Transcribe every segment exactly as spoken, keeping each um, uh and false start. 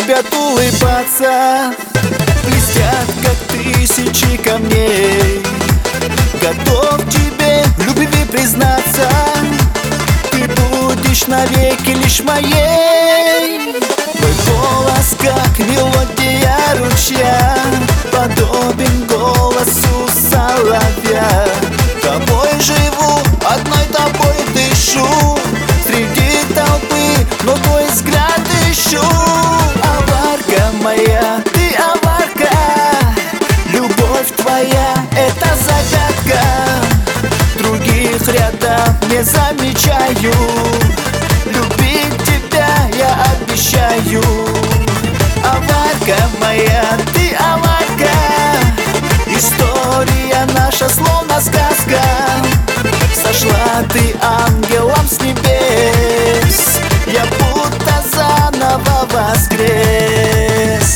любят улыбаться, блестят, как тысячи камней. Готов тебе в любви признаться, ты будешь навеки лишь моей. Твой голос, как мелодия ручья, подобен голосу соловья. Тобой живу, одной тобой дышу, среди толпы, но твой взгляд ищу. Аварка моя, ты аварка, любовь твоя — это загадка. Других рядом не замечаю, любить тебя я обещаю. Аварка моя, ты аварка, история наша словно сказка. Сошла ты ангелом с небес, я будто заново воскрес.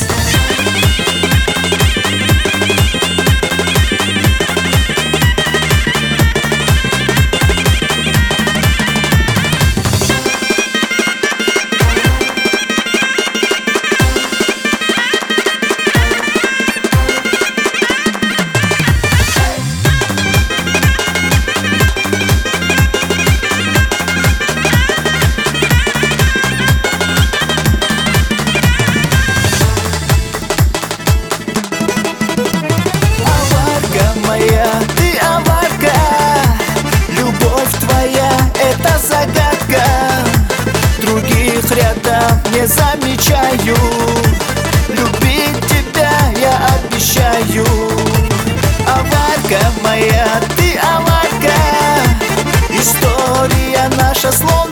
Ты аварка, любовь твоя — это загадка. Других рядом не замечаю, любить тебя я обещаю. Аварка моя, ты аварка, история наша словно